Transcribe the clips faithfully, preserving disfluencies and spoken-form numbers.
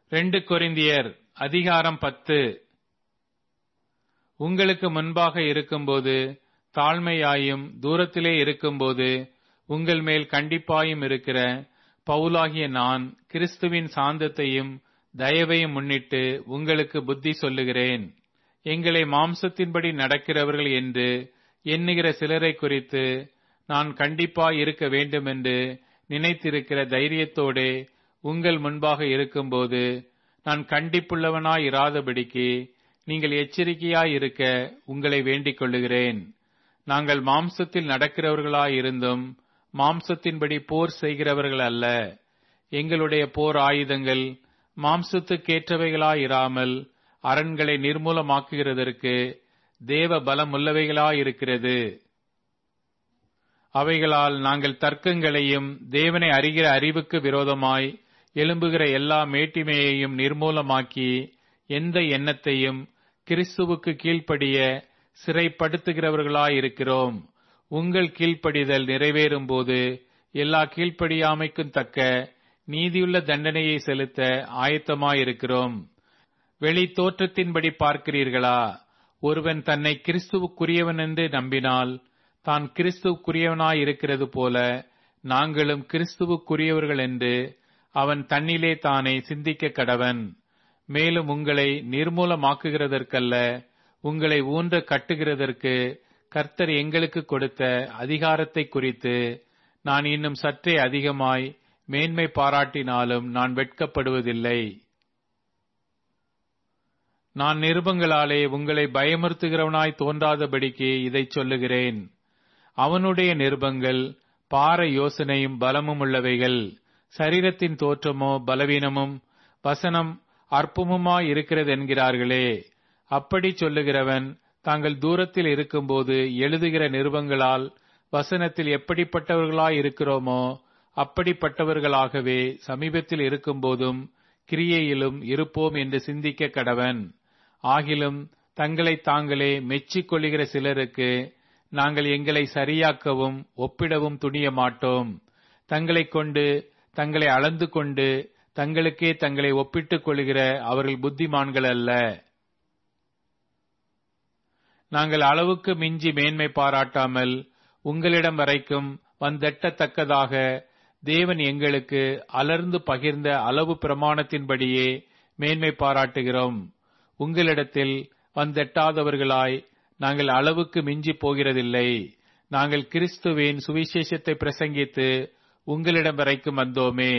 ரெண்டு கொரிந்தியர் அதிகாரம் பத்து. உங்களுக்கு முன்பாக இருக்கும்போது தாழ்மையாயும் தூரத்திலே இருக்கும்போது உங்கள் மேல் கண்டிப்பாயும் இருக்கிற பவுலாகிய நான் கிறிஸ்துவின் சாந்தத்தையும் தயவையும் முன்னிட்டு உங்களுக்கு புத்தி சொல்லுகிறேன். எங்களை மாம்சத்தின்படி நடக்கிறவர்கள் என்று எண்ணுகிற சிலரை குறித்து நான் கண்டிப்பாய் இருக்க வேண்டுமென்று நினைத்திருக்கிற தைரியத்தோடே உங்கள் முன்பாக இருக்கும்போது நான் கண்டிப்புள்ளவனாய் இராதபடிக்கு நீங்கள் எச்சரிக்கையாய் இருக்க உங்களை வேண்டிக் கொள்ளுகிறேன். நாங்கள் மாம்சத்தில் நடக்கிறவர்களாய் இருந்தும் மாம்சத்தின்படி போர் செய்கிறவர்கள் அல்ல. எங்களுடைய போர் ஆயுதங்கள் மாம்சத்துக்கேற்றவைகளாயிராமல் அரண்களை நிர்மூலமாக்குகிறதற்கு தேவ பலமுள்ளவைகளாயிருக்கிறது. அவைகளால் நாங்கள் தர்க்கங்களையும் தேவனை அறிகிற அறிவுக்கு விரோதமாய் எழும்புகிற எல்லா மேட்டிமையையும் நிர்மூலமாக்கி எந்த எண்ணத்தையும் கிறிஸ்துவுக்கு கீழ்ப்படிய சிறைப்படுத்துகிறவர்களாயிருக்கிறோம். உங்கள் கீழ்ப்படிதல் நிறைவேறும் போது எல்லா கீழ்ப்படியாமைக்கும் தக்க நீதியுள்ள தண்டனையை செலுத்த ஆயத்தமாயிருக்கிறோம். வெளி தோற்றத்தின்படி பார்க்கிறீர்களா? ஒருவன் தன்னை கிறிஸ்துவுக்குரியவன் என்று நம்பினால் தான் கிறிஸ்துவுக்குரியவனாயிருக்கிறது போல நாங்களும் கிறிஸ்துவுக்குரியவர்கள் என்று அவன் தன்னிலே தானே சிந்திக்க கடவன். மேலும் உங்களை நிர்மூலமாக்குகிறதற்கல்ல, உங்களை ஊன்ற கட்டுகிறதற்கு கர்த்தர் எங்களுக்கு கொடுத்த அதிகாரத்தை குறித்து நான் இன்னும் சற்றே அதிகமாய் மேன்மை பாராட்டினாலும் நான் வெட்கப்படுவதில்லை. நான் நிருபங்களாலே உங்களை பயமுறுத்துகிறவனாய் தோன்றாதபடிக்கு இதை சொல்லுகிறேன். அவனுடைய நிருபங்கள் பார யோசனையும் பலமும் உள்ளவைகள், சரீரத்தின் தோற்றமோ பலவீனமும் வசனம் அற்பமுமாய் இருக்கிறது என்கிறார்களே. அப்படி சொல்லுகிறவன் தாங்கள் தூரத்தில் இருக்கும்போது எழுதுகிற நிருபங்களால் வசனத்தில் எப்படிப்பட்டவர்களாய் இருக்கிறோமோ அப்படிப்பட்டவர்களாகவே சமீபத்தில் இருக்கும்போதும் கிரியையிலும் இருப்போம் என்று சிந்திக்க கடவன். ஆகிலும் தங்களை தாங்களே மெச்சிக் கொள்ளுகிற சிலருக்கு நாங்கள் எங்களை சரியாக்கவும் ஒப்பிடவும் துணிய மாட்டோம். தங்களை கொண்டு தங்களை அளந்து கொண்டு தங்களுக்கே தங்களை ஒப்பிட்டுக் கொள்ளுகிற அவர்கள் புத்திமான்கள் அல்ல. நாங்கள் அளவுக்கு மிஞ்சி மேன்மை பாராட்டாமல் உங்களிடம் வரைக்கும் வந்தெட்டத்தக்கதாக தேவன் எங்களுக்கு அலர்ந்து பகிர்ந்த அளவு பிரமாணத்தின்படியே மேன்மை பாராட்டுகிறோம். உங்களிடத்தில் வந்தெட்டாதவர்களாய் நாங்கள் அளவுக்கு மிஞ்சி போகிறதில்லை. நாங்கள் கிறிஸ்துவின் சுவிசேஷத்தை பிரசங்கித்து உங்களிடம் வரைக்கும் வந்தோமே.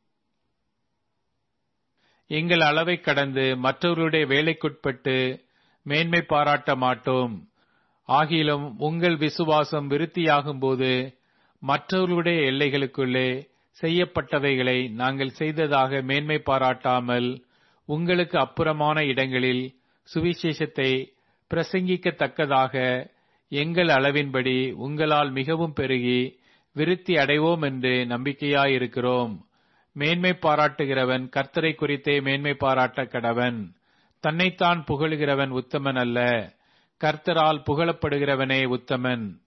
எங்கள் அளவை கடந்து மற்றவர்களுடைய வேலைக்குட்பட்டு மேன்மை பாராட்ட மாட்டோம். ஆகிலும் உங்கள் விசுவாசம் விருத்தியாகும் போது மற்றவர்களுடைய எல்லைகளுக்குள்ளே செய்யப்பட்டவைகளை நாங்கள் செய்ததாக மேன்மை பாராட்டாமல் உங்களுக்கு அப்புறமான இடங்களில் சுவிசேஷத்தை பிரசங்கிக்கத்தக்கதாக எங்கள் அளவின்படி உங்களால் மிகவும் பெருகி விருத்தி அடைவோம் என்று நம்பிக்கையாயிருக்கிறோம். மேன்மை பாராட்டுகிறவன் கர்த்தரை குறித்தே மேன்மை பாராட்ட கடவன். தன்னைத்தான் புகழுகிறவன் உத்தமன் அல்ல, கர்த்தரால் புகழப்படுகிறவனே உத்தமன்.